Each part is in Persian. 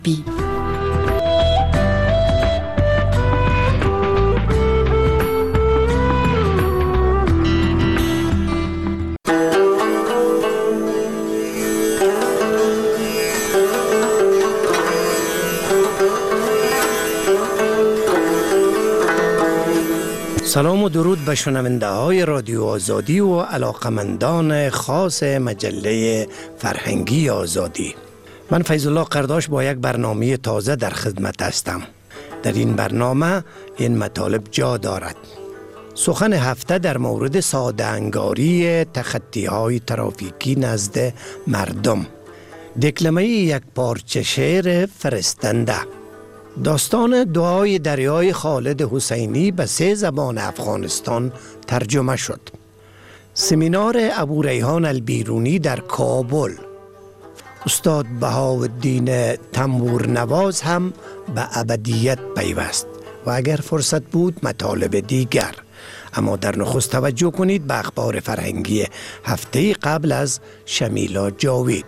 سلام و درود به شنونده های رادیو آزادی و علاقمندان خاص مجله فرهنگی آزادی. من فیض الله قرداش با یک برنامه تازه در خدمت هستم. در این برنامه این مطالب جا دارد: سخن هفته در مورد ساده انگاری تخطی های ترافیکی نزد مردم، دکلمه یک پارچه شعر فرستنده، داستان دعای دریای خالد حسینی به 3 زبان افغانستان ترجمه شد، سمینار ابو ریحان البیرونی در کابل، استاد بهاءالدین تنبورنواز هم به ابدیت پیوست و اگر فرصت بود مطالب دیگر. اما در نخست توجه کنید به اخبار فرهنگی هفته قبل از شمیلا جاوید.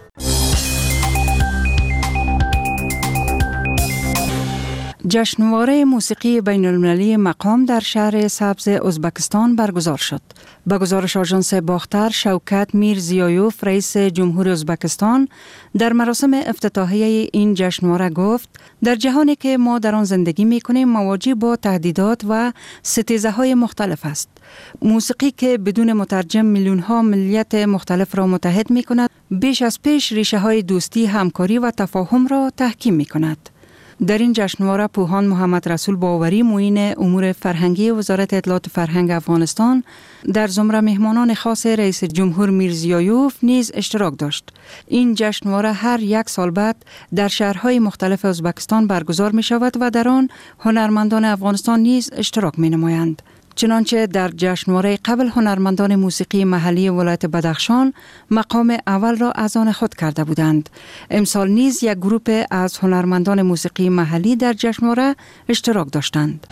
جشنواره موسیقی بین المللی مقام در شهر سبز ازبکستان برگزار شد. به گزارش آژانس باختر، شوکت میرزیایوف رئیس جمهور ازبکستان در مراسم افتتاحیه این جشنواره گفت: در جهانی که ما در آن زندگی می‌کنیم مواجه با تهدیدات و ستیزه‌های مختلف است. موسیقی که بدون مترجم میلیون‌ها ملیت مختلف را متحد می‌کند، بیش از پیش ریشه‌های دوستی، همکاری و تفاهم را تحکیم می‌کند. در این جشنواره پوهان محمد رسول باوری، معین امور فرهنگی وزارت اطلاعات فرهنگ افغانستان، در زمره مهمانان خاص رئیس جمهور میرزیایوف نیز اشتراک داشت. این جشنواره هر 1 سال بعد در شهرهای مختلف ازبکستان برگزار می شود و در آن هنرمندان افغانستان نیز اشتراک می نمایند. چنانچه در جشنواره قبل هنرمندان موسیقی محلی ولایت بدخشان مقام اول را از آن خود کرده بودند. امسال نیز یک گروه از هنرمندان موسیقی محلی در جشنواره اشتراک داشتند.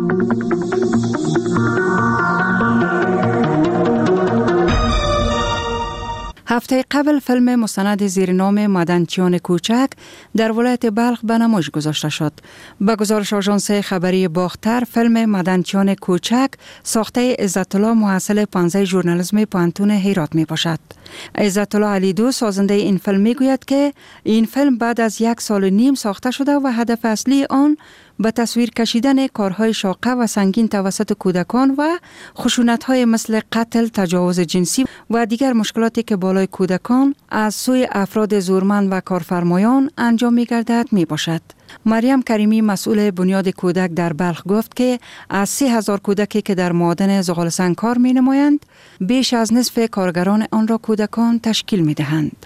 هفته قبل فیلم مستند زیر نام معدنچیان کوچک در ولایت بلخ به نمایش گذاشته شد. به گزارش آژانس خبری باختر، فیلم معدنچیان کوچک ساخته عزت الله محصل 15 ژورنالیسم پانتون هرات می باشد. عزت الله علیدو سازنده این فیلم می گوید که این فیلم بعد از 1 سال و نیم ساخته شده و هدف اصلی آن به تصویر کشیدن کارهای شاقه و سنگین توسط کودکان و خشونت‌های مثل قتل، تجاوز جنسی و دیگر مشکلاتی که بالای کودکان از سوی افراد زورمند و کارفرمایان انجام می‌گردد میباشد. مریم کریمی مسئول بنیاد کودک در بلخ گفت که از 30,000 کودکی که در معادن زغالسنگ کار می‌نمایند، بیش از نصف کارگران آن را کودکان تشکیل می‌دهند.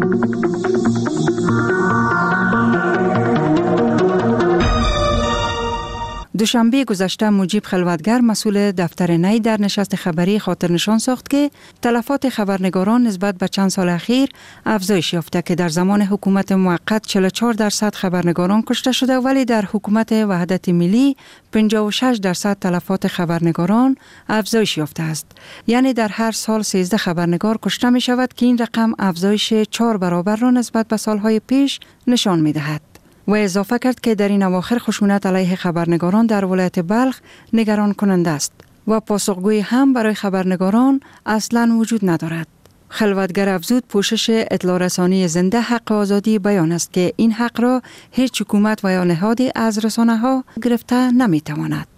دوشنبه گذشته مجیب خلوتگر مسئول دفتر نی در نشست خبری خاطر نشان ساخت که تلفات خبرنگاران نسبت به چند سال اخیر افزایش یافته که در زمان حکومت موقت 44% خبرنگاران کشته شده، ولی در حکومت وحدت ملی 56% تلفات خبرنگاران افزایش یافته است. یعنی در هر سال 13 خبرنگار کشته می شود که این رقم افزایش 4 برابر را نسبت به سالهای پیش نشان می دهد. و اضافه کرد که در این اواخر خشونت علیه خبرنگاران در ولایت بلخ نگران کننده است و پاسخگویی هم برای خبرنگاران اصلاً وجود ندارد. خلوتگر افزود پوشش اطلاع رسانی زنده حق آزادی بیان است که این حق را هیچ حکومت و یا نهادی از رسانه‌ها گرفته نمی‌تواند.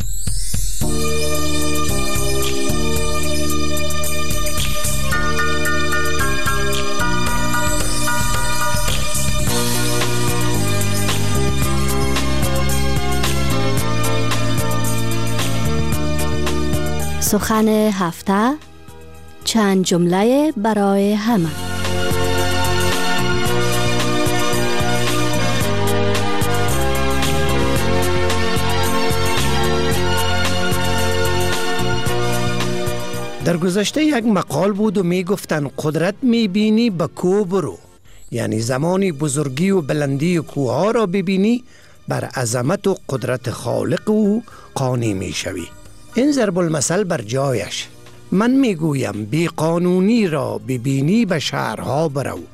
سخن هفته، چند جمله برای همه. در گذشته یک مقال بود و می گفتن قدرت می بینی به کوه برو، یعنی زمانی بزرگی و بلندی کوه ها را ببینی بر عظمت و قدرت خالق او قانی می شوی. این ضرب المثل بر جایش. من می گویم بی قانونی را ببینی به شهرها برو،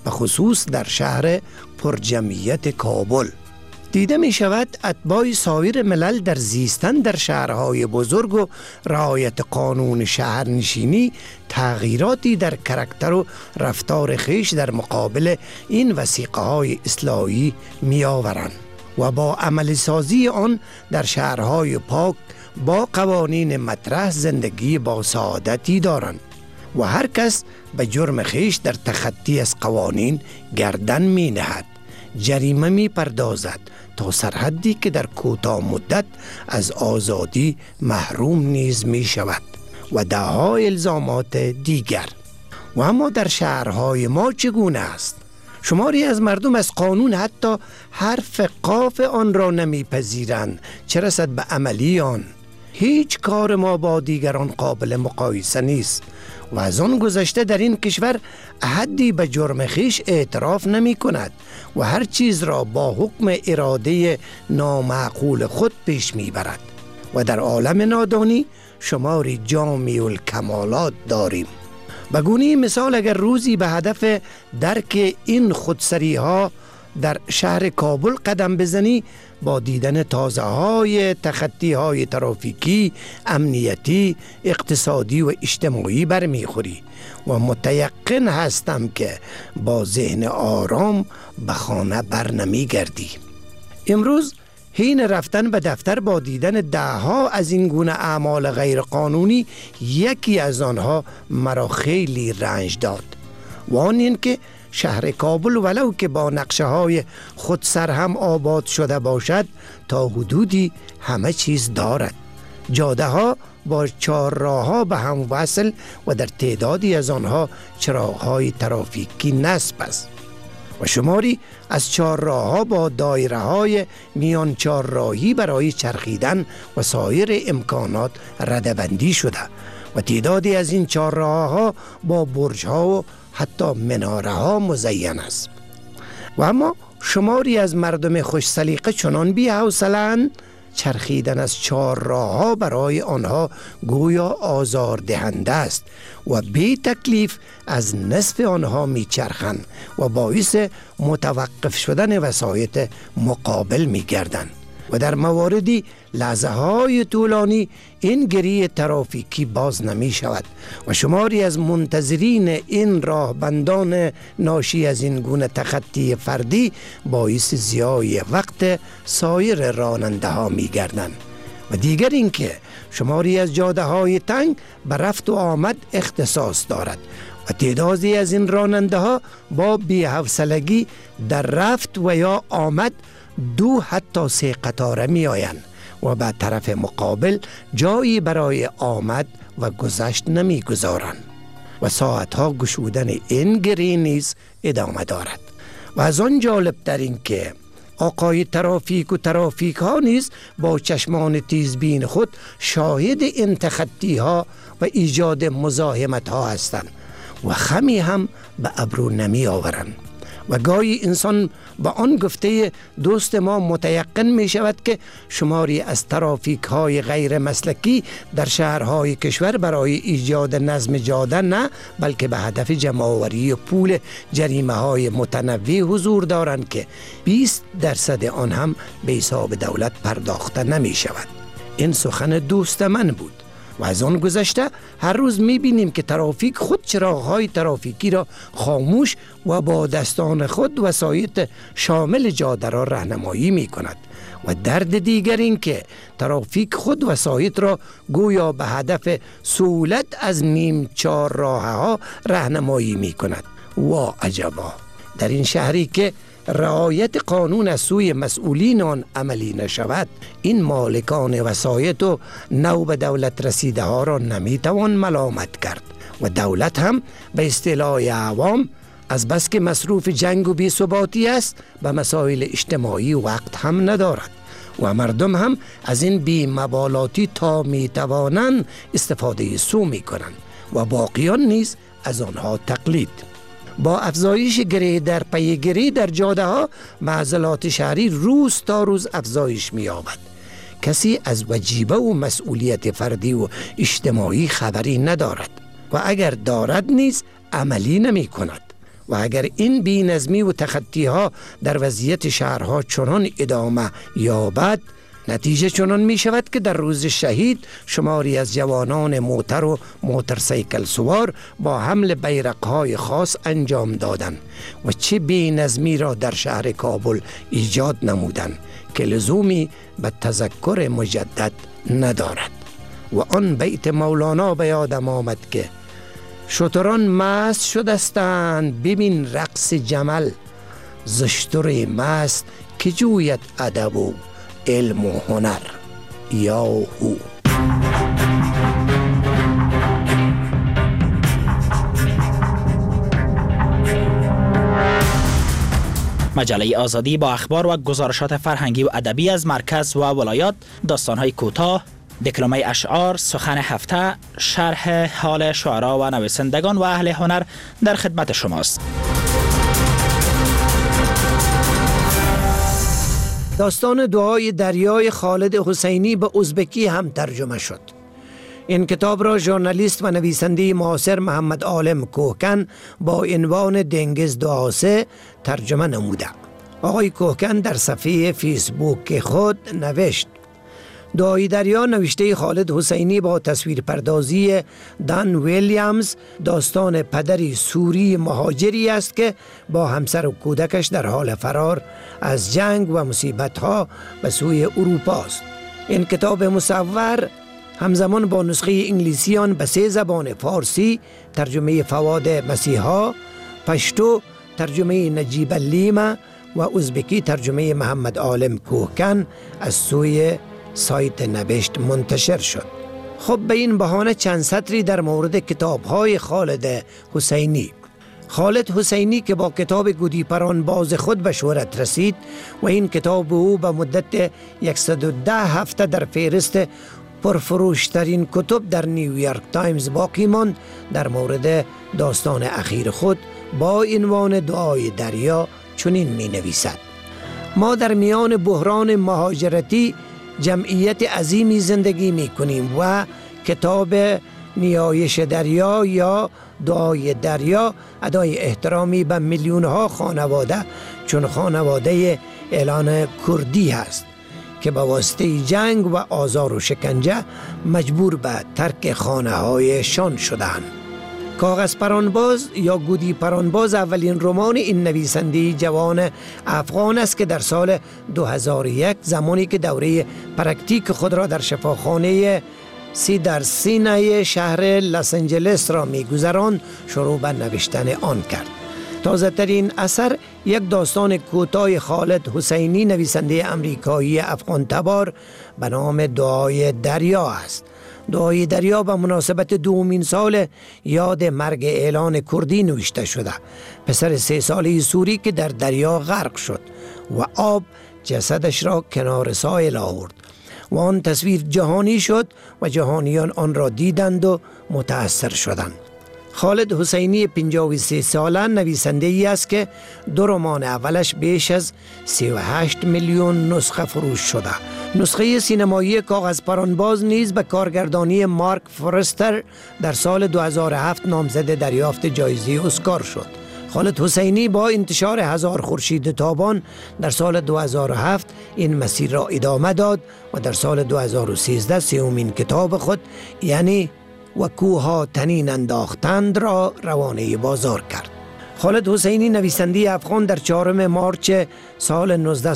به خصوص در شهر پرجمعیت کابل. دیده می شود اتباع سایر ملل در زیستن در شهرهای بزرگ و رعایت قانون شهرنشینی تغییراتی در کاراکتر و رفتار خیش در مقابل این وثیقه های اصلاحی می آورند و با عمل سازی آن در شهرهای پاک با قوانین مطرح زندگی با سعادتی دارند و هر کس به جرم خیش در تخطی از قوانین گردن می نهد، جریمه می پردازد تا سرحدی که در کوتاه مدت از آزادی محروم نیز می شود و ده‌ها الزامات دیگر. و اما در شهرهای ما چگونه است؟ شماری از مردم از قانون حتی حرف قاف آن را نمیپذیرند، چه رسد به عملی آن. هیچ کار ما با دیگران قابل مقایسه نیست و از آن گذشته در این کشور احدی به جرم خویش اعتراف نمی کند و هر چیز را با حکم اراده نامعقول خود پیش می برد و در عالم نادانی شماری جامع الکمالات داریم. بگونی مثال اگر روزی به هدف درک این خودسری ها در شهر کابل قدم بزنی، با دیدن تازه های تخطی های ترافیکی، امنیتی، اقتصادی و اجتماعی برمیخوری و متیقن هستم که با ذهن آرام به خانه بر نمی گردی. امروز حین رفتن به دفتر با دیدن ده‌ها از این گونه اعمال غیر قانونی، یکی از آنها مرا خیلی رنج داد و آن این که شهر کابل ولو که با نقشه های خود سرهم آباد شده باشد، تا حدودی همه چیز دارد. جاده ها با چهارراه ها به هم وصل و در تعدادی از آنها چراغ های ترافیکی نصب است و شماری از چهارراه ها با دایره های میان چهارراهی برای چرخیدن و سایر امکانات رده‌بندی شده و تعدادی از این چهارراه ها با برج ها و حتی مناره ها مزین است. و اما شماری از مردم خوش سلیقه چنان بی حوصله‌اند چرخیدن از چهارراه ها برای آنها گویا آزاردهنده است و بی تکلیف از نصف آنها می چرخند و باعث متوقف شدن وسایط مقابل می گردند و در مواردی لحظه های طولانی این گری ترافیکی باز نمی شود و شماری از منتظرین این راهبندان ناشی از این گونه تخطی فردی باعث ضیاع وقت سایر راننده ها می گردند. و دیگر اینکه شماری از جاده های تنگ به رفت و آمد اختصاص دارد و تعدادی از این راننده ها با بی‌حوصلگی در رفت و یا آمد 2 حتی 3 قطاره می آیند و به طرف مقابل جایی برای آمد و گذشت نمی گذارند و ساعتها گشودن این گری نیز ادامه دارد. و از آن جالب تر این که آقای ترافیک و ترافیک ها نیز با چشمان تیزبین خود شاهد این تخطی ها و ایجاد مزاحمت ها هستند و خمی هم به ابرو نمی آورند و گاهی انسان با آن گفته دوست ما متیقن می شود که شماری از ترافیک های غیر مسلکی در شهرهای کشور برای ایجاد نظم جاده نه بلکه به هدف جمع‌آوری پول جریمه های متنوع حضور دارند که 20% آن هم به حساب دولت پرداخته نمی شود. این سخن دوست من بود. و از آن گذشته هر روز می‌بینیم که ترافیک خود چراغ‌های ترافیکی را خاموش و با دستان خود وسایط شامل جاده را راهنمایی می‌کند و درد دیگر این که ترافیک خود وسایط را گویا به هدف سهولت از نیم چهارراه‌ها راهنمایی می‌کند. وا عجبا، در این شهری که رعایت قانون از سوی مسئولین آن عملی نشود، این مالکان وسایط و نو به دولت رسیده ها را نمیتوان ملامت کرد و دولت هم به اصطلاح عوام از بس که مصروف جنگ و بی‌ثباتی است به مسائل اجتماعی وقت هم ندارد و مردم هم از این بی‌مبالاتی تا میتوانند استفاده سو میکنند و باقیان نیز از آنها تقلید. با افزایش گری در پی گری در جاده ها معضلات شهری روز تا روز افزایش می‌یابد. کسی از وجیبه و مسئولیت فردی و اجتماعی خبری ندارد و اگر دارد نیز عملی نمی کند و اگر این بی‌نظمی و تخطی ها در وضعیت شهرها چنان ادامه یابد، نتیجه چنان می شود که در روز شهید شماری از جوانان موتر و موترسیکل سوار با حمل بیرقهای خاص انجام دادند و چه بی‌نظمی را در شهر کابل ایجاد نمودند که لزومی به تذکر مجدد ندارد. و آن بیت مولانا به یادم آمد که شتران مست شدستند ببین رقص جمل، زشتر مست که جوید ادب و علم و هنر یا هو. مجله آزادی با اخبار و گزارشات فرهنگی و ادبی از مرکز و ولایات، داستان‌های کوتاه، دکلمه اشعار، سخن هفته، شرح حال شعرا و نویسندگان و اهل هنر در خدمت شماست. داستان دعای دریای خالد حسینی به ازبکی هم ترجمه شد. این کتاب را ژورنالیست و نویسنده معاصر محمد عالم کوهکن با عنوان دنگز دعاسه ترجمه نموده. آقای کوهکن در صفحه فیسبوک خود نوشت: دعای دریا نوشته خالد حسینی با تصویرپردازی دان ویلیامز داستان پدری سوری مهاجری است که با همسر و کودکش در حال فرار از جنگ و مصیبت‌ها به سوی اروپا است. این کتاب مصور همزمان با نسخه انگلیسی آن به 3 زبان: فارسی ترجمه فواد مسیحا، پشتو ترجمه نجیب اللیمه و ازبکی ترجمه محمد عالم کوهکن از سوی سایت نبشت منتشر شد. خب به این بهانه چند سطری در مورد کتاب‌های خالد حسینی. خالد حسینی که با کتاب گودیپران باز خود به شهرت رسید و این کتاب او به مدت 110 هفته در فهرست پرفروشترین کتب در نیویورک تایمز باقی ماند، در مورد داستان اخیر خود با عنوان دعای دریا چنین می نویسد: ما در میان بحران مهاجرتی جمعیت عظیمی زندگی می کنیم و کتاب نیایش دریا یا دعای دریا ادای احترامی به میلیون‌ها خانواده چون خانواده اعلان کردی است که به واسطه جنگ و آزار و شکنجه مجبور به ترک خانه‌هایشان شدند. کاغذ پرانباز یا گودی پرانباز اولین رمان این نویسنده جوان افغان است که در سال 2001 زمانی که دوره پرکتیک خود را در شفاخانه در سینه شهر لس آنجلس را می‌گذراند شروع به نوشتن آن کرد. تازه ترین اثر یک داستان کوتاه خالد حسینی نویسنده امریکایی افغان تبار به نام دعای دریا است. دعای دریا به مناسبت 2مین سال یاد مرگ اعلان کردی نوشته شده، پسر 3 ساله سوری که در دریا غرق شد و آب جسدش را کنار ساحل آورد و آن تصویر جهانی شد و جهانیان آن را دیدند و متأثر شدند. خالد حسینی 53 ساله نویسنده ای است که 2 رمان اولش بیش از 38 میلیون نسخه فروش شده. نسخه سینمایی کاغذ پرانباز نیز به کارگردانی مارک فورستر در سال 2007 نامزد دریافت جایزه اسکار شد. خالد حسینی با انتشار 1000 خورشید تابان در سال 2007 این مسیر را ادامه داد و در سال 2013 سومین کتاب خود یعنی و کوها تنین انداختند را روانه بازار کرد. خالد حسینی نویسنده افغان در 4 مارچ سال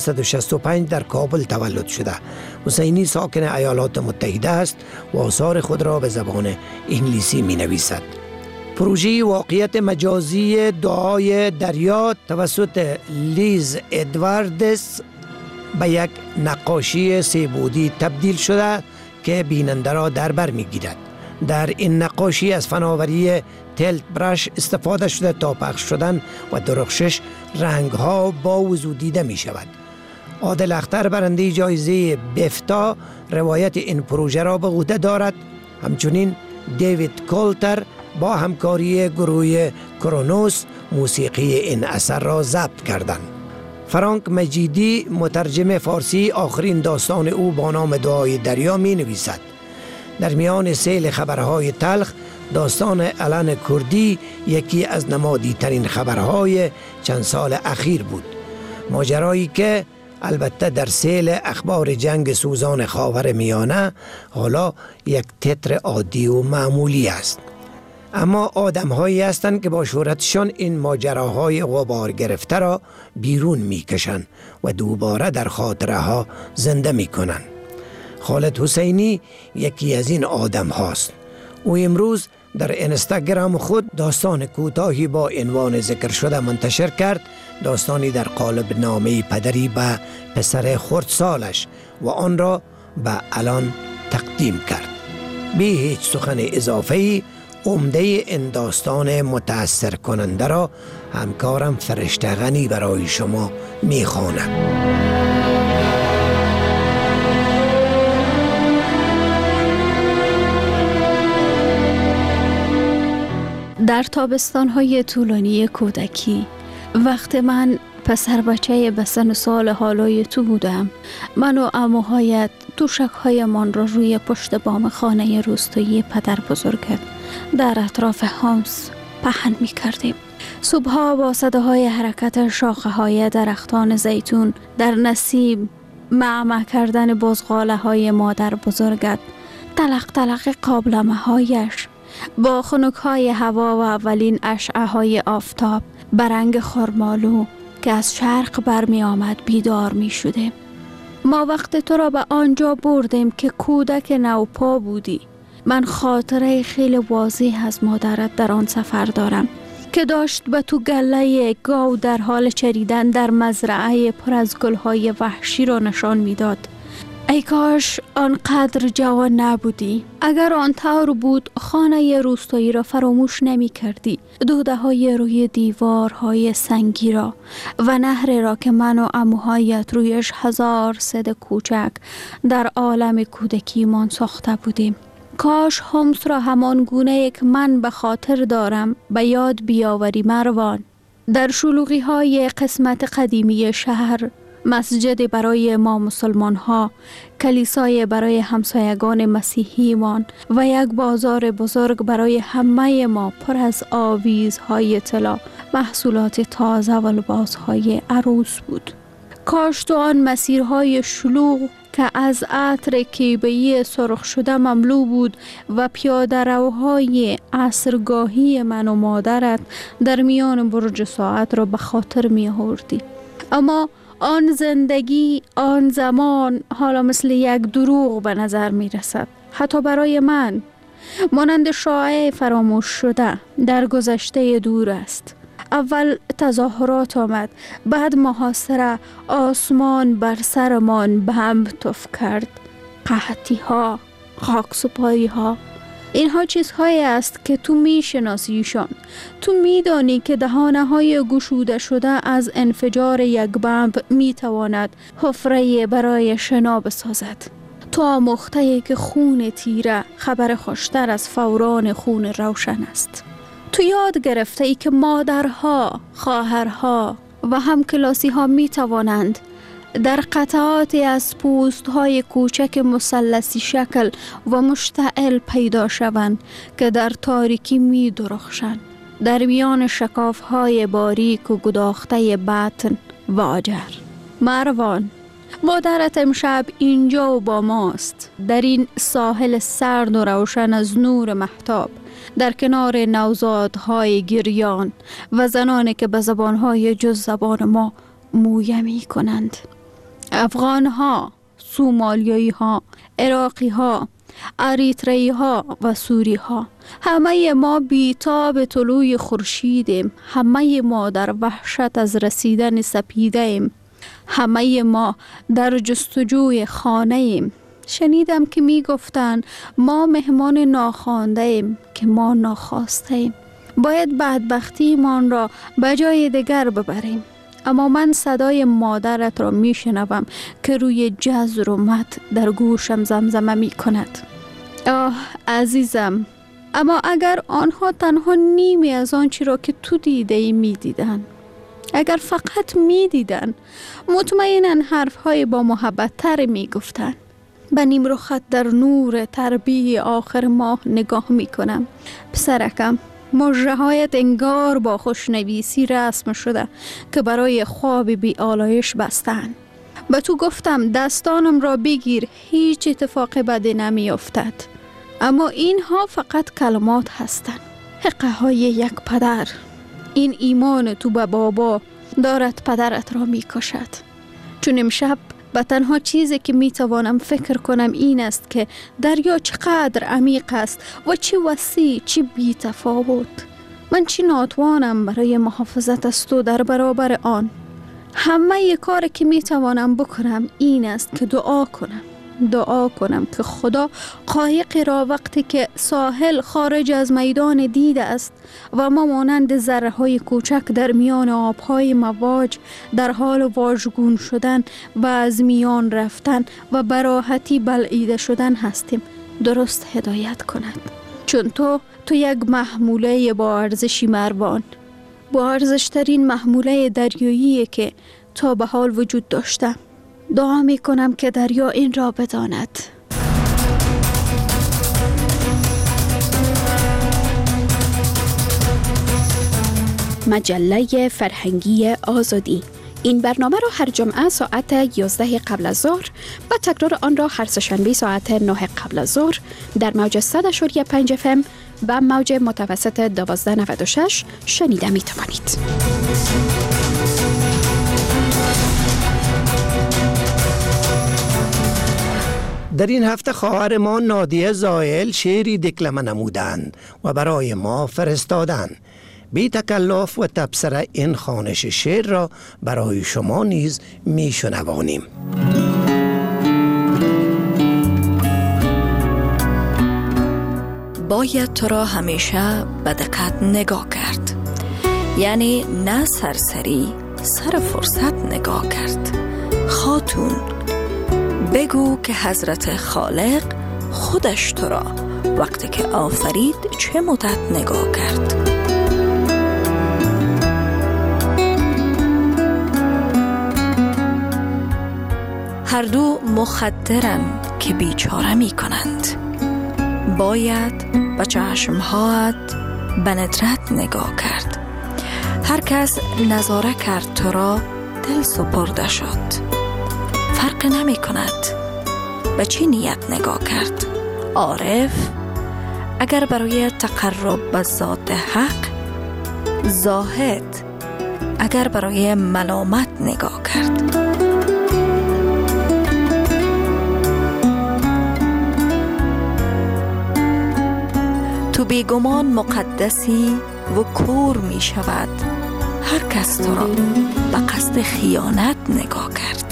1965 در کابل تولد شده. حسینی ساکن ایالات متحده است و آثار خود را به زبان انگلیسی می نویسد. پروژه واقعیت مجازی دعای دریا توسط لیز ادواردز به یک نقاشی 3 بعدی تبدیل شده که بیننده را در بر می گیرد. در این نقاشی از فناوری تلت برش استفاده شده تا پخش شدن و درخشش رنگ‌ها با وضوح دیده می شود. عادل اختر برنده جایزه بفتا روایت این پروژه را به عهده دارد. همچنین دیوید کولتر با همکاری گروه کرونوس موسیقی این اثر را ضبط کردند. فرانک مجیدی مترجم فارسی آخرین داستان او با نام دعای دریا می نویسد. در میان سیل خبرهای تلخ داستان علن کردی یکی از نمادی ترین خبرهای چند سال اخیر بود. ماجرایی که البته در سیل اخبار جنگ سوزان خاور میانه حالا یک تتر عادی و معمولی است. اما آدم‌هایی هستند که با شهرتشان این ماجراهای غبار گرفته را بیرون می‌کشند و دوباره در خاطره ها زنده می‌کنند. خالد حسینی یکی از این آدم هاست. او امروز در اینستاگرام خود داستان کوتاهی با عنوان ذکر شده منتشر کرد، داستانی در قالب نامه پدری به پسر خردسالش و آن را به الان تقدیم کرد. بی هیچ سخن اضافه‌ای عمده این داستان متأثر کننده را همکارم فرشته غنی برای شما می‌خواند. در تابستان‌های طولانی کودکی، وقت من پسر بچه به سن سال حالای تو بودم، من و عموهایت توشک‌هایمان را روی پشت بام خانه روستایی پدر بزرگت در اطراف هامس پهن می کردیم. صبحها با صداهای حرکت شاخه‌های درختان زیتون در نسیم، معمع کردن بزغاله های مادر بزرگت، تلق تلق قابلمه هایش با خنک های هوا و اولین اشعه های آفتاب به رنگ خرمالو که از شرق برمی آمد بیدار می شدیم. ما وقت تو را به آنجا بردیم که کودک نوپا بودی. من خاطره خیلی واضح از مادرت در آن سفر دارم که داشت به تو گله گاو در حال چریدن در مزرعه پر از گلهای وحشی را نشان میداد. ای کاش آنقدر جوان نبودی. اگر آن طور بود خانه روستایی را فراموش نمی کردی، دوده های روی دیوارهای سنگی را و نهر را که من و عموهایت رویش 1000 صد کوچک در عالم کودکی من ساخته بودیم. کاش هومس را همان گونه که من به خاطر دارم به یاد بیاوری مروان. در شلوغی های قسمت قدیمی شهر، مسجد برای ما مسلمان ها، کلیسای برای همسایگان مسیحی مان و یک بازار بزرگ برای همه ما پر از آویزهای طلا، محصولات تازه و لباسهای عروس بود. کاش تو آن مسیرهای شلوغ که از عطر کیبه‌ای سرخ شده مملو بود و پیاده روهای عصرگاهی من و مادرت در میان برج ساعت را به خاطر می آوردی. اما آن زندگی، آن زمان حالا مثل یک دروغ به نظر می رسد، حتی برای من. مانند شایعه فراموش شده در گذشته دور است. اول تظاهرات آمد، بعد محاصره، آسمان بر سرمان به هم تف کرد، قحطی ها، خاکسپاری ها. اینها چیزهایی است که تو میشناسیشان. تو میدانی که دهانه های گشوده شده از انفجار یک بمب میتواند حفره برای شنا بسازد. تو آموخته که خون تیره خبر خوشتر از فوران خون روشن است. تو یاد گرفته ای که مادرها، خواهرها و همکلاسی ها می توانند در قطعاتی از پوست های کوچک مثلثی شکل و مشتعل پیدا شوند که در تاریکی می درخشند در میان شکاف های باریک و گداخته بطن و آجر. مروان، مادرت امشب اینجا و با ماست، در این ساحل سرد و روشن از نور مهتاب، در کنار نوزادهای گریان و زنانی که به زبانهای جز زبان ما مویه می کنند. افغانها، سومالیایی ها، عراقی ها، اریتریایی ها و سوری ها، همه ما بیتاب طلوع خورشیدیم. همه ما در وحشت از رسیدن سپیده ایم. همه ما در جستجوی خانه ایم. شنیدم که می گفتن ما مهمان ناخوانده ایم که ما ناخواسته ایم. باید بدبختی من را به جای دیگر ببریم. اما من صدای مادرت را می شنوم که روی جزر و مت در گوشم زمزمه می کند. آه عزیزم، اما اگر آنها تنها نیمی از آنچه را که تو دیده ای می دیدن، اگر فقط می دیدن، مطمئناً حرفهای با محبت تر می گفتن. به نیمرخت در نور تربیه آخر ماه نگاه می کنم. پسرکم، مژه‌هایت انگار با خوشنویسی رسم شده که برای خواب بی آلایش بستن. به تو گفتم دستانم را بگیر، هیچ اتفاق بدی نمی افتد. اما اینها فقط کلمات هستند، حقه های یک پدر. این ایمان تو به بابا دارد پدرت را می کشد. چون امشب به تنها چیزی که می توانم فکر کنم این است که دریا چقدر عمیق است و چه وسیع، چه بی تفاوت. من چی ناتوانم برای محافظت از تو در برابر آن. همه کاری که می توانم بکنم این است که دعا کنم که خدا قایق را وقتی که ساحل خارج از میدان دیده است و ما مانند ذره های کوچک در میان آبهای مواج در حال واژگون شدن و از میان رفتن و براحتی بلعیده شدن هستیم، درست هدایت کند. چون تو یک محموله با ارزشی مروان، با ارزشترین محموله دریایی که تا به حال وجود داشته. دعا می کنم که دریا این را بداند. مجله فرهنگی آزادی. این برنامه را هر جمعه ساعت 11 قبل از ظهر و تکرار آن را هر سه‌شنبه ساعت 9 قبل از ظهر در موج 100.5 FM و موج متوسط 1296 شنیده می توانید. در این هفته خواهر ما نادیه زائل شعری دکلمه نمودند و برای ما فرستادند. بی تکلف و تبصره این خوانش شعر را برای شما نیز می شنوانیم. باید تو را همیشه به دقت نگاه کرد، یعنی نه سرسری سر فرصت نگاه کرد. خاتون، بگو که حضرت خالق خودش تو را وقتی که آفرید چه مدت نگاه کرد. هر دو مخدرند که بیچاره می کنند. باید به چشمهایت به ندرت نگاه کرد. هر کس نظاره کرد تو را دل سپرده شد. فرق نمی کند به چی نیت نگاه کرد. عارف اگر برای تقرب به ذات حق، زاهد اگر برای ملامت نگاه کرد. تو بیگمان مقدسی و کور می شود هر کس تو را به قصد خیانت نگاه کرد.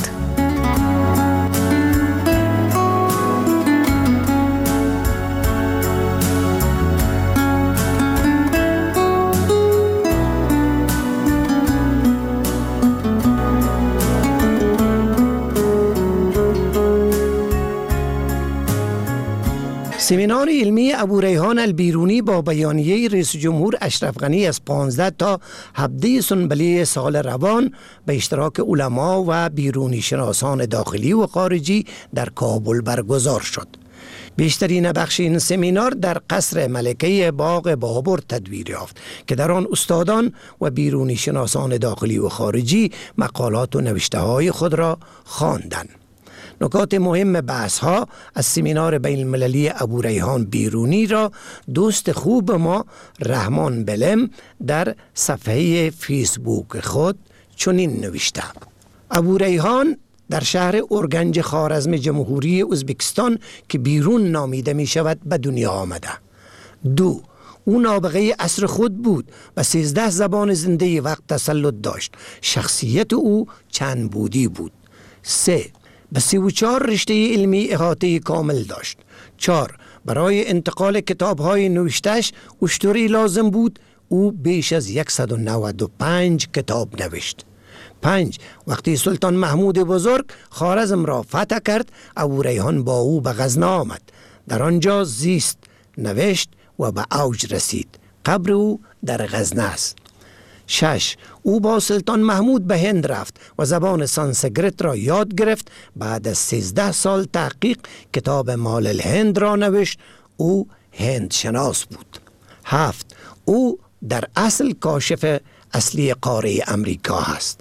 سمینار علمی ابوریحان البیرونی با بیانیه رئیس جمهور اشرف غنی از 15 تا 17 سنبله سال روان به اشتراک علما و بیرونی شناسان داخلی و خارجی در کابل برگزار شد. بیشترین بخش این سمینار در قصر ملکه باغ بابر تدویر یافت که در آن استادان و بیرونی شناسان داخلی و خارجی مقالات و نوشته های خود را خواندند. نکات مهم بحث ها از سمینار بین المللی ابوریحان بیرونی را دوست خوب ما رحمان بلم در صفحه فیسبوک خود چنین نوشته: ابوریحان در شهر اورگنج خوارزم جمهوری ازبکستان که بیرون نامیده می شود به دنیا آمده. 2. او نابغه عصر خود بود و 13 زبان زنده وقت تسلط داشت. شخصیت او چند بودی بود. 3. به 34 رشته علمی احاطه کامل داشت. 4. برای انتقال کتاب‌های نوشته‌اش اشتری لازم بود. او بیش از 195 کتاب نوشت. 5. وقتی سلطان محمود بزرگ خوارزم را فتح کرد، ابوریحان با او به غزنی آمد. در آنجا زیست، نوشت و به اوج رسید. قبر او در غزنی است. 6. او با سلطان محمود به هند رفت و زبان سانسکریت را یاد گرفت. بعد از 13 سال تحقیق کتاب مال الهند را نوشت. او هند شناس بود. 7. او در اصل کاشف اصلی قاره امریکا است.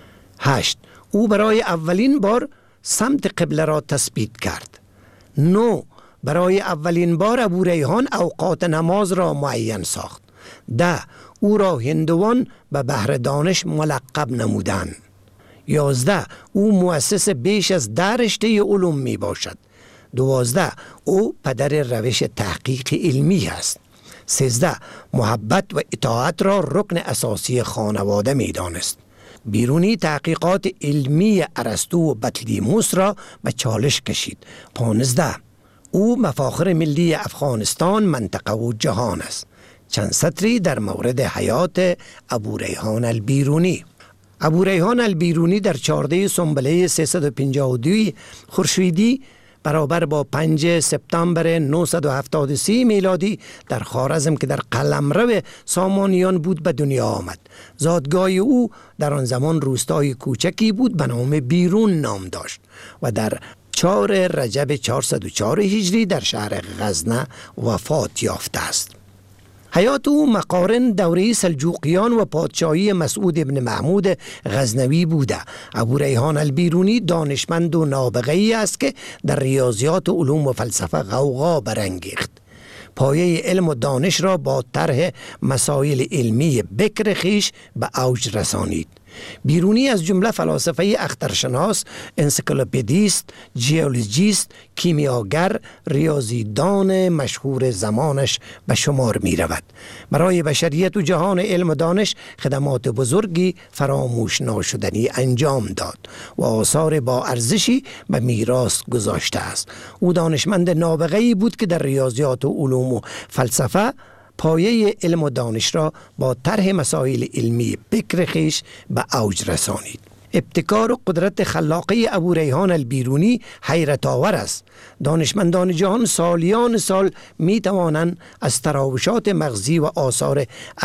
8. او برای اولین بار سمت قبله را تثبیت کرد. 9. برای اولین بار ابوریحان اوقات نماز را معین ساخت. 10. او را هندوان به بحر دانش ملقب نمودند. 11. او مؤسس بیش از 10 رشته علوم می باشد. 12. او پدر روش تحقیق علمی است. 13. محبت و اطاعت را رکن اساسی خانواده می دانست. بیرونی تحقیقات علمی ارسطو و بطلیموس را به چالش کشید. 15. او مفاخر ملی افغانستان، منطقه و جهان است. چند سطری در مورد حیات ابوریحان البیرونی. ابوریحان البیرونی در 14 سنبله 352 خورشیدی برابر با 5 سپتامبر 973 میلادی در خوارزم که در قلمرو سامانیان بود به دنیا آمد. زادگاه او در آن زمان روستای کوچکی بود به نام بیرون نام داشت و در 4 رجب 404 هجری در شهر غزنه وفات یافته است. حیات او مقارن دوره سلجوقیان و پادشاهی مسعود ابن محمود غزنوی بوده. ابوریحان البیرونی دانشمند و نابغه‌ای است که در ریاضیات و علوم و فلسفه غوغا برانگیخت. پایه علم و دانش را با طرح مسائل علمی بکر خویش به اوج رسانید. بیرونی از جمله فلاسفه اخترشناس، انسیکلوپدیست، جیولوژیست، کیمیاگر، ریاضیدان مشهور زمانش به شمار می رود. برای بشریت و جهان علم و دانش خدمات بزرگی فراموش ناشدنی انجام داد و آثار با ارزشی به میراث گذاشته است. او دانشمند نابغه‌ای بود که در ریاضیات و علوم و فلسفه پایه علم و دانش را با طرح مسائل علمی بکر خویش به اوج رسانید. ابتکار و قدرت خلاقه ابوریحان البیرونی حیرت آور است. دانشمندان جهان سالیان سال می توانند از تراوشات مغزی و آثار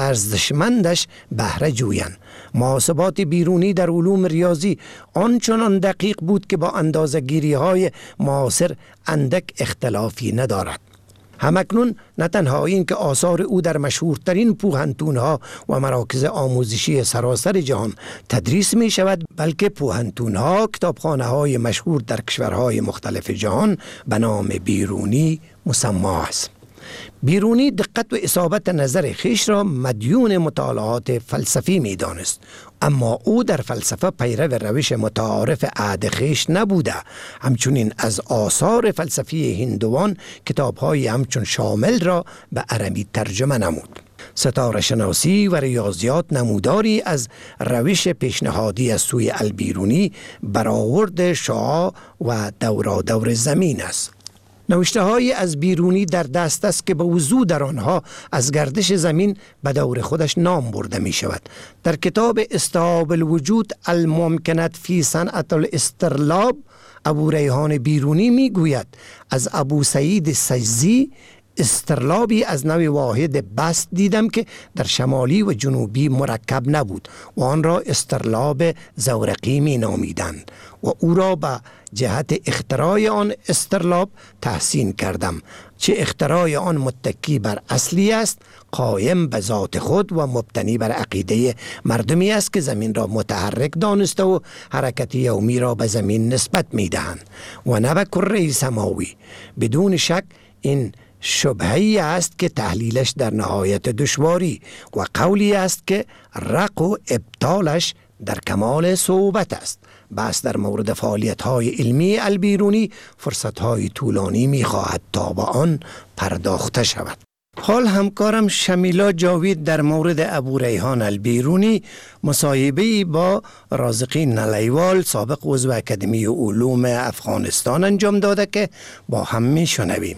ارزشمندش بهره جویند. محاسبات بیرونی در علوم ریاضی آنچنان دقیق بود که با اندازه‌گیری های معاصر اندک اختلافی ندارد. همکنون نه تنها این که آثار او در مشهورترین پوهنتونها و مراکز آموزشی سراسر جهان تدریس می شود، بلکه پوهنتونها، کتابخانه های مشهور در کشورهای مختلف جهان به نام بیرونی مسما است. بیرونی دقت و اصابت نظر خویش را مدیون مطالعات فلسفی می دانست، اما او در فلسفه پیرو روش متعارف عهد خویش نبوده. همچنین از آثار فلسفی هندوان کتاب‌های همچون شامل را به عربی ترجمه نمود. ستاره شناسی و ریاضیات نموداری از روش پیشنهادی از سوی البیرونی برآورد شعاع و دورادور زمین است. نوشته های از بیرونی در دست است که به وضوح در آنها از گردش زمین به دور خودش نام برده می شود. در کتاب استیعاب الوجود الممکنت فی صنعت الاسترلاب ابوریحان بیرونی می گوید از ابو سعید سجزی استرلابی از نوع واحد بست دیدم که در شمالی و جنوبی مرکب نبود و آن را استرلاب زورقی می نامیدند و او را به جهت اختراع آن استرلاب تحسین کردم. چه اختراع آن متکی بر اصلی است، قائم به ذات خود و مبتنی بر عقیده مردمی است که زمین را متحرک دانسته و حرکت یومی را به زمین نسبت می دهند و نه به کره سماوی. بدون شک این شبهی است که تحلیلش در نهایت دشواری و قولی است که رق و ابطالش در کمال صعوبت است. بس در مورد فعالیت‌های علمی البیرونی فرصت‌های طولانی می‌خواهد تا به آن پرداخته شود. حال همکارم شمیلا جاوید در مورد ابوریحان البیرونی مصاحبه‌ای با رازقین نلیوال سابق عضو اکادمی علوم افغانستان انجام داده که با هم می‌شنویم.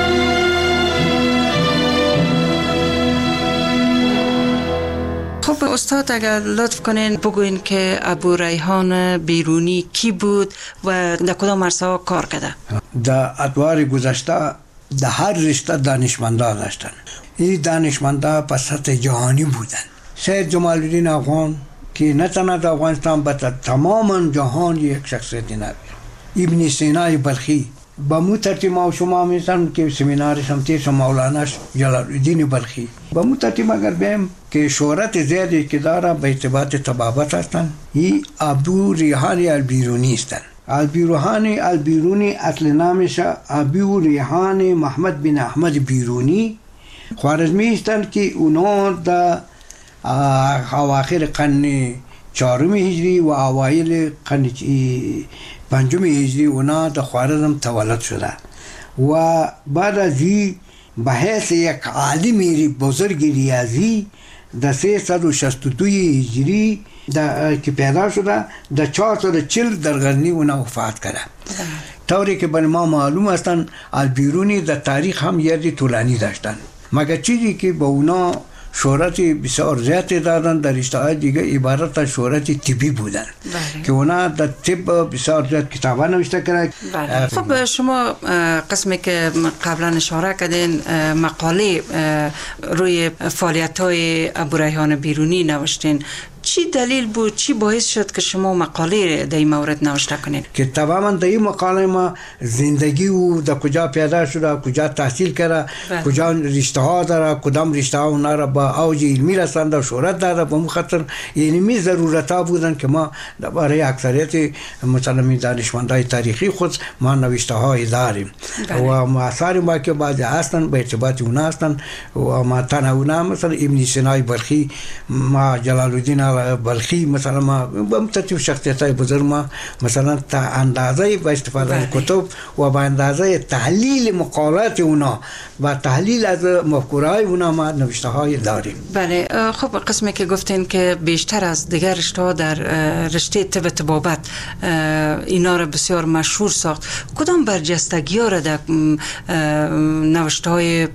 خب استاد اگر لطف کنین بگوین که ابو ریحان بیرونی کی بود و در کدام مرسا کار کرده؟ در ادوار گذشته در هر رشته دانشمندان داشتن. این دانشمندان په سطح جهانی بودن. سید جمال الدین افغان که نه تنها در افغانستان بلکه تماما جهان یک شخصیت نبود. ابن سینا بلخی با مو ترتیب ما و شما می‌شن که سمینارش هم تیز مولانا جلال الدین بلخی با مو ترتیب اگر بیم که شهرت زیادی که داره به ارتباط طبابت هستند. این ابو ریحان البیرونی هستند. البیرونی اصل نامش ابو ریحان محمد بن احمد بیرونی خوارزمی هستند که اونا در اواخر قرن 4 هجری و اوایل قرن 5 هجری اونا در خوارزم تولد شده و بعد از این به حیث یک عالم بزرگ ریاضی در 362 هجری که پیدا شده در 440 در غزنی اونا وفات کرده. طوری که بر ما معلوم هستند البیرونی در تاریخ هم یادی طولانی داشتند، مگر چیزی که با اونا شهرت بسیار زیادی دادن در رشته‌های دیگه عبارت از شهرت طبی بودن که اونا در طب بسیار زیاد کتابا نوشته کردن. خب شما قسمی که قبلا اشاره کردین مقاله روی فعالیت‌های ابو ریحان بیرونی نوشتین، چی دلیل بود، چی باعث شد که شما مقاله در این مورد نوشته کنین؟ که تماما در این مقاله ما زندگی و در کجا پیدا شده، کجا تحصیل کرده، کجا رشته ها داره، کدام رشته ها اونا را با اوج علمی رسانده و شهرت داره، به خاطر اینمی ضرورت ها بودن که ما برای اکثریت مثلا دانشمندای تاریخی خود ما نوشته های داریم و آثار ما که بعضی هستن به ارتباط اونا هستن و ما تنها اونا مثلا ابن سینا بلخی، ما جلال الدین بلخی، مثلا ما به مترتیب شخصیت‌های بزرگ ما مثلا تا اندازه با استفاده از کتب و با اندازه تحلیل مقالات اونا و تحلیل از مفکورهای اونا ما نوشته های داریم. بله. خب قسمی که گفتین که بیشتر از دیگر رشته ها در رشته طب طبابت اینا را بسیار مشهور ساخت، کدام برجستگی ها را در نوشته های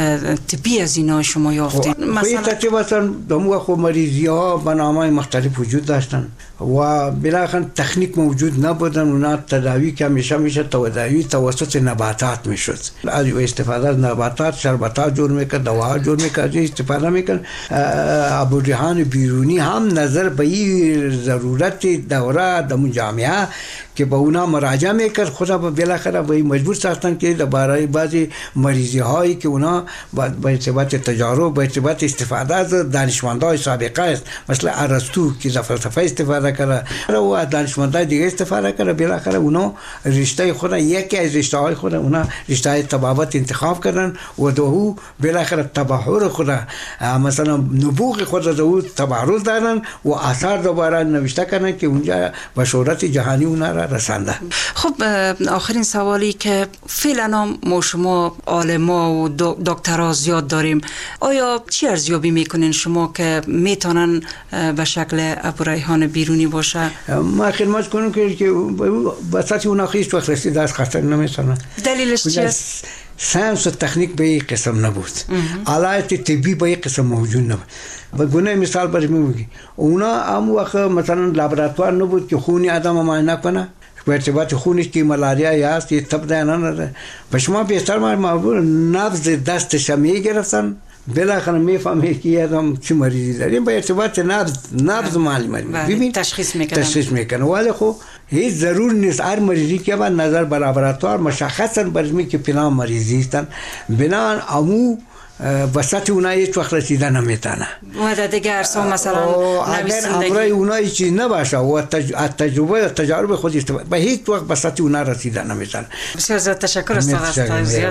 طبی از اینا شما یافتین؟ مثلا تقریبا دمو خو مریضی ها برنامه‌های مختلف وجود داشتن و بالاخره تکنیک موجود نبودن. اونا تداوی که همیشه میشه تداوی توسط نباتات میشد. از استفاده از نباتات شربتات جور میکرد، دوا جور میکرد، استفاده میکرد. ابو ریحان بیرونی هم نظر به این ضرورت دوره در جامعه که با اونا مراجعه میکرد، خدا بالاخره به مجبور ساختن که برای بعضی مریضی هایی که اونا با ارتباط تجارب، با ارتباط استفاده از دانشمندای سابقه است، مثل ارسطو که از فلسفه استفاده کرده و از دانشمندای دیگه استفاده کرده، بالاخره اونا رشته خود، یکی از رشته های خود اونا رشته طبابت انتخاب کردن و دو بالاخره تبحر خود مثلا نبوغ خود دو تبحر دادن و آثار دوباره نوشته کردن که اونجا به شهرت جهانی اونا را رسانده. خب آخرین سوالی که فعلا ما شما عالما و دکترا زیاد داریم، آیا چی ارزیابی میکنین شما که میتونن به شکل ابو ریحان بیرونی باشه؟ ما خدمت کنم که وسط اونا هیچ وقت رسیده از خطر نمیتونن. دلیلش چیست؟ ساینس و تکنیک به یک قسم نبود، آلات طبی به یک قسم موجود نبود. و گونه مثال برای میگی اونا هم وقت مثلا لابراتوار نبود که خون آدم معاینه کنه، به ارتباط خونش که ملاریا هست یا تب دهنه و شما بیشتر معمول نبض دستش میگرفتن، بالاخره میفهمی که آدم چه مریضی داره، به ارتباط نبض معلومه ببین تشخیص میکنه. ولی خب هیچ ضرور نیست هر مریضی که با نظر بر لابراتوار مشخصا برمی که فلان مریضی هستن، بنان امو وسط اونها هیچ وقت رسیدن نمیتونه و در دیگه عرصه مثلا اگر امرای اونها چیز نباشه و تجربه تجارب خودی به هیچ وقت وسط اونها رسیدن نمیتونه. بسیار زیاد تشکر استاد زیاد.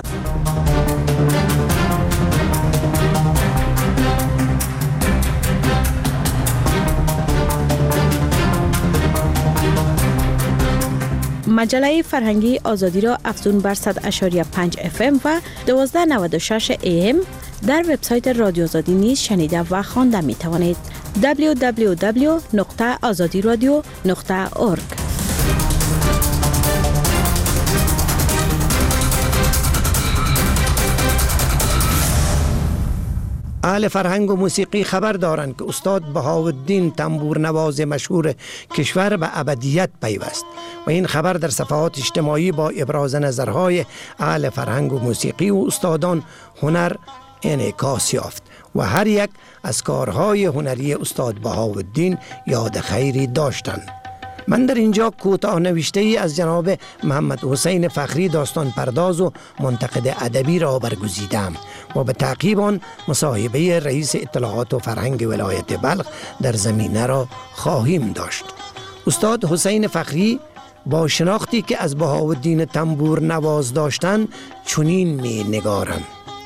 مجله فرهنگی آزادی را افزون بر 100.5 FM و 1296 AM در وبسایت رادیو آزادی نیز شنیده و خوانده می توانید. www.azadiradio.org. اهل فرهنگ و موسیقی خبر دارند که استاد بهاءالدین تنبور نواز مشهور کشور به ابدیت پیوست و این خبر در صفحات اجتماعی با ابراز نظرهای اهل فرهنگ و موسیقی و استادان هنر انعکاس یافت و هر یک از کارهای هنری استاد بهاءالدین یاد خیری داشتند. من در اینجا کوتاه نوشته ای از جناب محمد حسین فخری داستان پرداز و منتقد ادبی را برگزیدم و به تعقیب آن مصاحبه رئیس اطلاعات و فرهنگ ولایت بلخ در زمینه را خواهیم داشت. استاد حسین فخری با شناختی که از بهاءالدین تنبور نواز داشتند چنین می نگارند: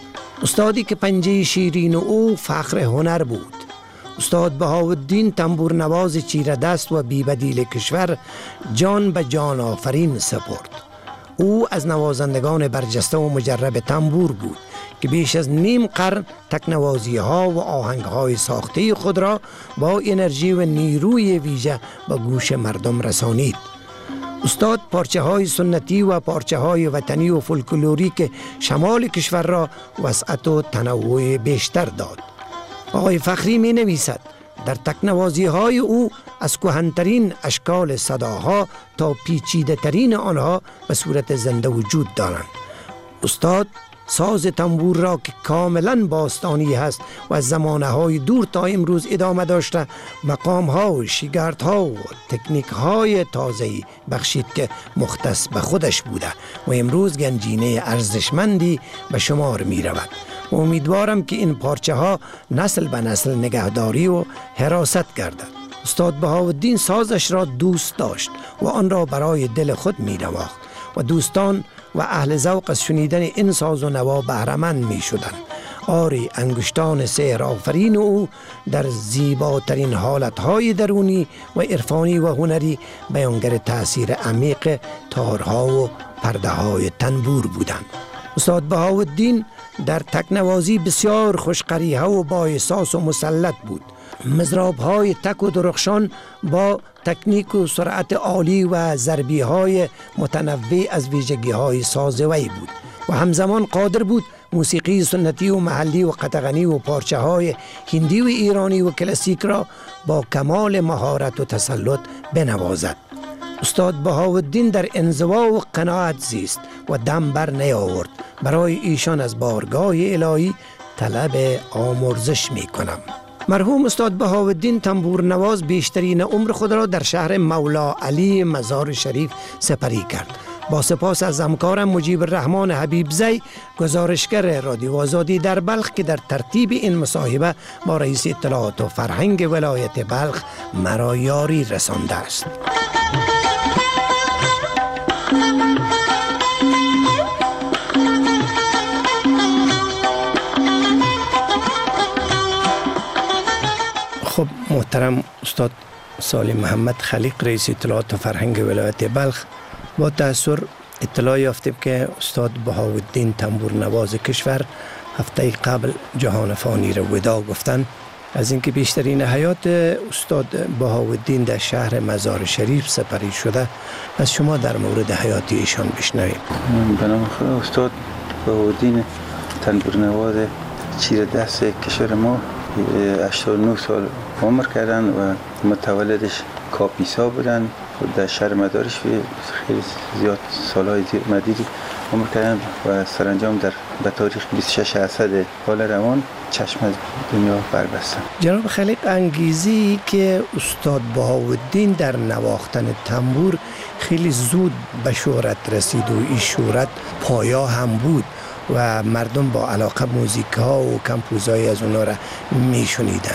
استادی که پنجه شیرین او فخر هنر بود. استاد بهاءالدین تنبور نواز چیره دست و بیبدیل کشور جان به جان آفرین سپرد. او از نوازندگان برجسته و مجرب تنبور بود که بیش از نیم قرن تکنوازی ها و آهنگ های ساخته خود را با انرژی و نیروی ویژه به گوش مردم رسانید. استاد پارچه های سنتی و پارچه های وطنی و فولکلوریک شمال کشور را وسعت و تنوع بیشتر داد. آقای فخری می نویسد در تکنوازی های او از کهن‌ترین اشکال صداها تا پیچیده ترین آنها به صورت زنده وجود دارند. استاد ساز تنبور را که کاملا باستانی هست و از زمانه های دور تا امروز ادامه داشته مقام ها و شگرد ها و تکنیک های تازه‌ای بخشید که مختص به خودش بوده و امروز گنجینه ارزشمندی به شمار می رود. و امیدوارم که این پارچه ها نسل به نسل نگهداری و حراست گردد. استاد بهاءالدین سازش را دوست داشت و آن را برای دل خود می نواخت و دوستان و اهل ذوق از شنیدن این ساز و نوا بهره‌مند می شدند. آری انگشتان سحر آفرین او در زیباترین حالتهای درونی و عرفانی و هنری بیانگر تأثیر عمیق تارها و پرده های تنبور بودند. استاد بهاءالدین در تکنوازی بسیار خوشقریحه و با احساس و مسلط بود. مضراب های تک و درخشان با تکنیک و سرعت عالی و ضربی های متنوع از ویژگی های ساز وی بود و همزمان قادر بود موسیقی سنتی و محلی و قطغنی و پارچه های هندی و ایرانی و کلاسیک را با کمال مهارت و تسلط بنوازد. استاد بهاءالدین در انزوا و قناعت زیست و دم بر نیاورد. برای ایشان از بارگاه الهی طلب آمرزش می کنم. مرحوم استاد بهاءالدین تنبور نواز بیشترین عمر خود را در شهر مولا علی مزار شریف سپری کرد. با سپاس از همکارم مجیب الرحمن حبیبزی گزارشگر رادیو آزادی در بلخ که در ترتیب این مصاحبه با رئیس اطلاعات و فرهنگ ولایت بلخ مرا یاری رسانده است. خب محترم استاد سالم محمد خلیق رئیس اطلاعات و فرهنگ ولایت بلخ، با تأثر اطلاع یافتیم که استاد بهاءالدین تنبور نواز کشور هفته قبل جهان فانی را وداع گفتن. از اینکه بیشترین حیات استاد بهاءالدین در شهر مزار شریف سپری شده از شما در مورد حیات ایشان بشنویم. به نام خدا استاد بهاءالدین تنبور نواز چیره دست کشور ما 89 سال عمر کردن و متولدش کاپیسا بودن. در شهر مدارش خیلی زیاد سالهای مدیدی عمر کردن و سرانجام به تاریخ 26 اسد حال روان چشم از دنیا بربستن. جناب خلیق، انگیزی که استاد بهاءالدین در نواختن تنبور خیلی زود به شهرت رسید و این شهرت پایا هم بود و مردم با علاقه موزیک ها و کمپوزهای از اونا را می شنیدن.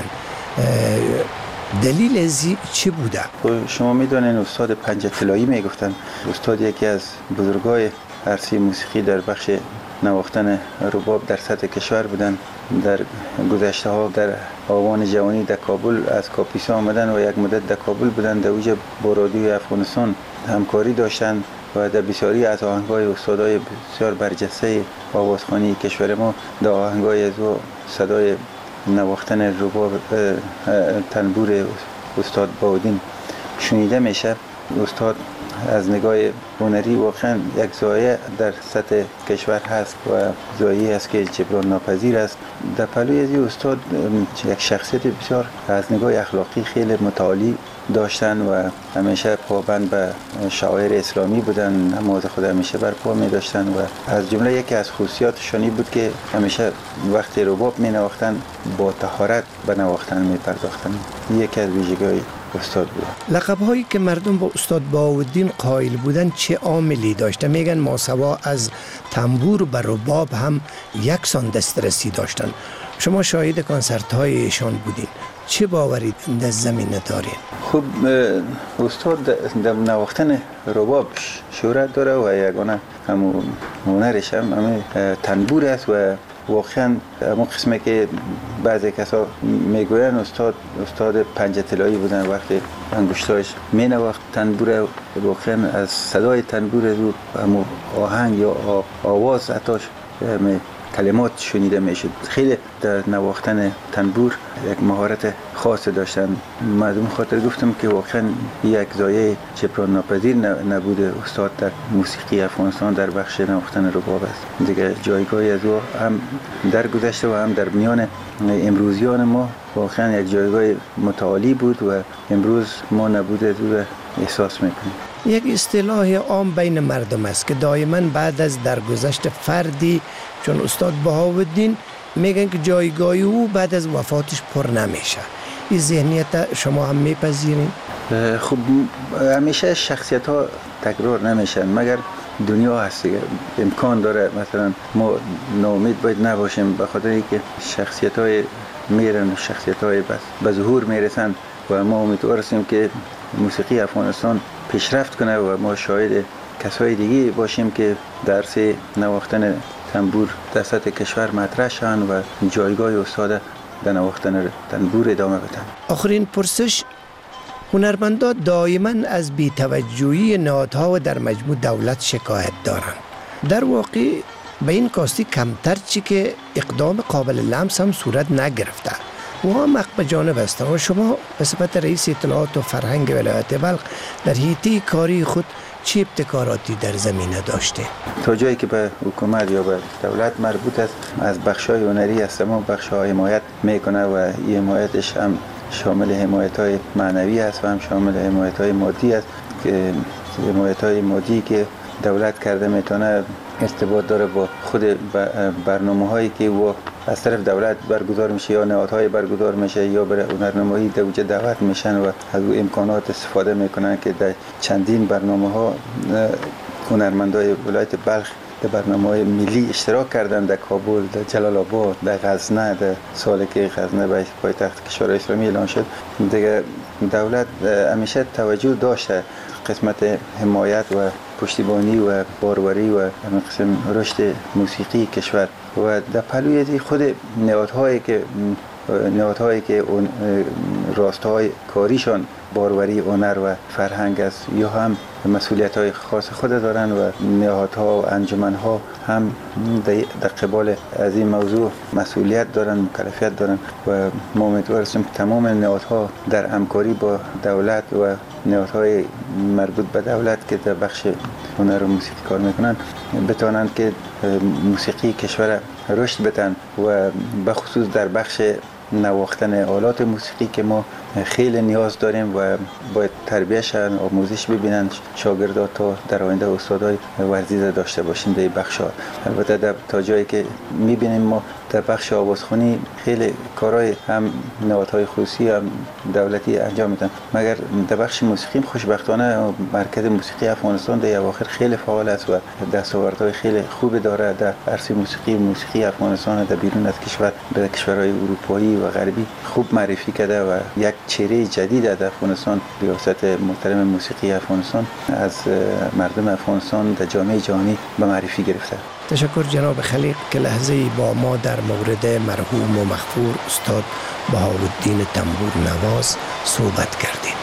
دلیل ازی چی بوده؟ شما میدونین استاد پنجه طلایی میگفتن. استاد یکی از بزرگای عرصه موسیقی در بخش نواختن رباب در سطح کشور بودن. در گذشته ها در آوان جوانی در کابل از کاپیسا آمدن و یک مدت در کابل بودن. در اوج با رادیوی افغانستان همکاری داشتن و در بسیاری از آهنگای استادای بسیار برجسته آوازخوانی کشور ما در آهنگای از صدای نواختن رباب تنبور استاد بهاءالدین شنیده میشه. استاد از نگاه هنری واقعا یک زایه در سطح کشور هست و زایه است که جبران ناپذیر است. در پهلوی از استاد یک شخصیت بسیار از نگاه اخلاقی خیلی متعالی داشتن و همیشه پابند به شعائر اسلامی بودن، نماز خود همیشه برپا می داشتن و از جمله یکی از خصوصیاتشانی بود که همیشه وقتی رباب می نواختن با طهارت به نواختن می پرداختن. یکی از ویژگی‌های استاد بود. لقب‌هایی که مردم با استاد بهاءالدین قائل بودن چه عاملی داشته؟ میگن ماسوا از تنبور به رباب هم یکسان دسترسی داشتن. شما شاهد کنسرت‌های ایشان بودین، چه باوری در زمینه دارین؟ خب استاد در نواختن رباب شهرت داره و یگانه همون هنرش هم تنبور است و واقعا همون قسمه که بعضی کسا میگوین استاد پنجه طلایی بودن. وقتی انگشتاش می نواخت تنبور، واقعا از صدای تنبور رو همون آهنگ یا آواز حتیش کلمات شنیده میشد. خیلی در نواختن تنبور یک مهارت خاص داشتن. مردم خاطر گفتم که واقعا یک زایه جبران ناپذیر نبوده استاد در موسیقی افغانستان در بخش نواختن رباب است. دیگه جایگاهی از او هم در گذشته و هم در میان امروزیان ما واقعا یک جایگاه متعالی بود و امروز ما نبوده دو احساس میکنیم. یک اصطلاح عام بین مردم است که دائما بعد از درگذشت فردی چون استاد بهاءالدین میگن که جایگاه او بعد از وفاتش پر نمیشه. این ذهنیت شما هم میپذیرین؟ خب همیشه شخصیت ها تکرار نمیشن مگر دنیا هست دیگه. امکان داره مثلا ما ناامید باید نباشیم به خاطر اینکه شخصیت های میرن و شخصیت های به ظهور میرسن و ما امیدوار هستیم که موسیقی افغانستان پیشرفت کنه و ما شاهد کسای دیگه باشیم که درس نواختن تنبور در سطح کشور مطرح شن و جایگاه استاد در نواختن تنبور ادامه بدن. آخرین پرسش، هنرمندان دائما از بی‌توجهی نهادها و در مجموع دولت شکایت دارند. در واقع به این کاستی کمتر چی که اقدام قابل لمس هم صورت نگرفته و هم حق به جانب هستند و شما به صفت رئیس اطلاعات و فرهنگ ولایت بلخ در حیطه کاری خود چه ابتکاراتی در زمینه داشته؟ تا جایی که به حکومت یا به دولت مربوط است از بخش‌های هنری است ما بخش‌های حمایت میکنه و این حمایتش هم شامل حمایت‌های معنوی است و هم شامل حمایت‌های مادی است که حمایت‌های مادی که دولت کرده میتونه ارتباط داره با خود برنامه‌هایی که و از طرف دولت برگزار میشه یا نهادهای برگزار میشه یا برای هنرنمایی در وجه دعوت میشن و از او امکانات استفاده میکنن که در چندین برنامه‌ها هنرمندای ولایت بلخ در برنامه‌های ملی اشتراک کردن، در کابل، در جلال آباد، در غزنه، در سالی که غزنه به پایتخت کشور اسلامی اعلان شد. دیگه دولت همیشه توجه داشته قسمت حمایت و پشتیبانی و باروری و قسم رشد موسیقی کشور و در پهلوی خود نهادهایی که راستهای کاریشان باروری هنر و فرهنگ است یا هم مسئولیت‌های خاص خود دارن و نهادها و انجمن‌ها هم در قبال از این موضوع مسئولیت دارن، مکلفیت دارن و ما امیدوار هستیم که تمام نهادها در همکاری با دولت و نهادهای مربوط به دولت که در بخش هنر و موسیقی کار میکنن بتوانند که موسیقی کشور رشد بدن و به خصوص در بخش نواختن آلات موسیقی که ما خیلی نیاز داریم و باید تربیهشان آموزش ببینن شاگردان تا در آینده استادای ورزیده داشته باشیم در بخش‌ها. البته تا جایی که میبینیم ما در بخش آوازخوانی خیلی کارهای هم نهادهای خصوصی هم دولتی انجام میدن مگر در بخش موسیقی خوشبختانه مرکز موسیقی افغانستان در اواخر خیلی فعال است و دستاوردهای خیلی خوب داره در عرصه موسیقی افغانستان در بیرون از کشور به کشورهای اروپایی و غربی خوب معرفی کرده و یک چهره جدید در افغانستان ریاست محترم موسیقی افغانستان از مردم افغانستان در جامعه جهانی به معرفی گرفته. تشکر جناب خلیق که لحظه با ما در مورد مرحوم و مغفور استاد بهاءالدین تنبور نواز صحبت کردیم.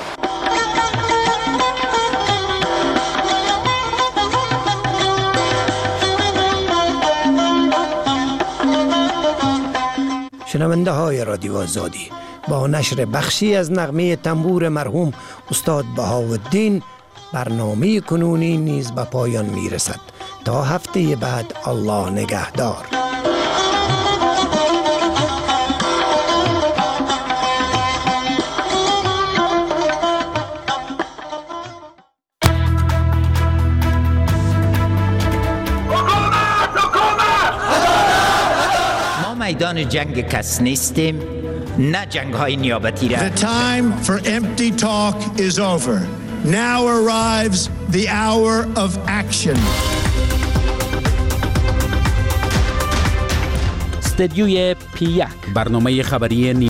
شنونده های رادیو آزادی، با نشر بخشی از نغمه تنبور مرحوم استاد بهاءالدین برنامه کنونی نیز به پایان می رسد. تا هفته بعد، الله نگهدار. میدان جنگ کس نیستیم، نه جنگ های نیابتی را. The time for empty talk is over. Now arrives the hour of action. استدیوی P1 برنامه خبری